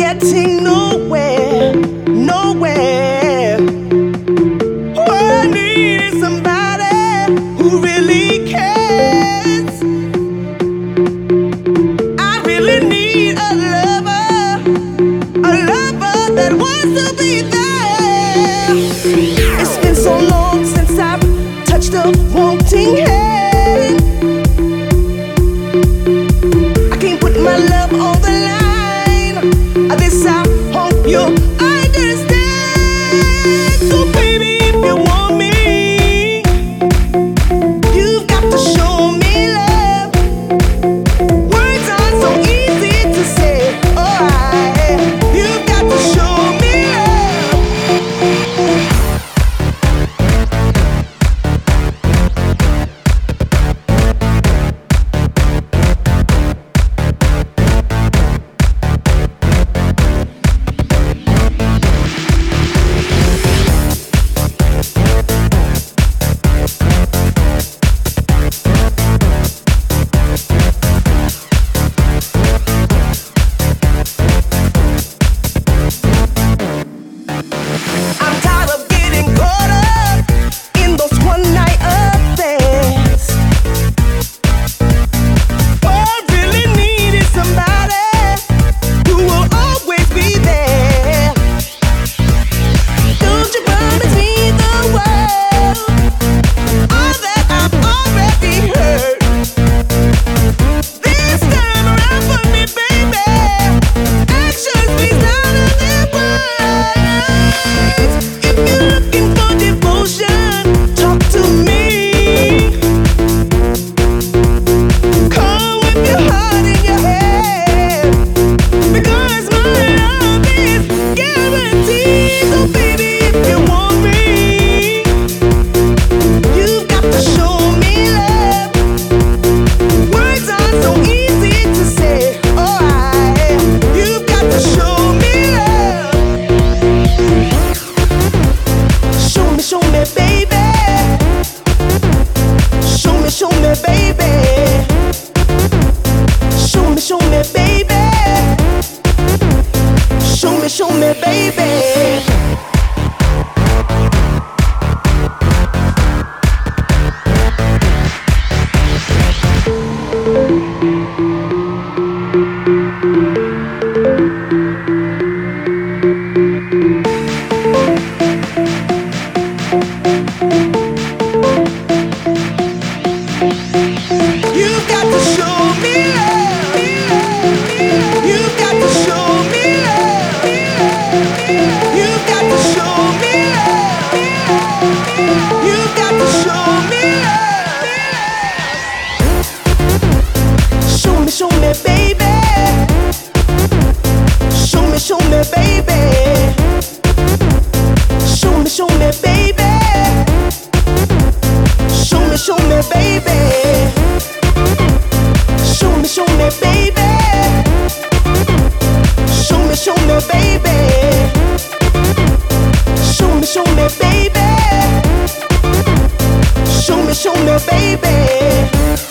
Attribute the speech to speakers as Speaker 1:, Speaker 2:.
Speaker 1: getting nowhere, nowhere. What I need is somebody who really cares. I really need a lover that wants to be there. It's been so long since I've touched a wanting hand. I can't put my love on the line. This I hope you understand. So baby, if you want me, you've got to show me love. Words aren't so easy to say. You've got to show me baby.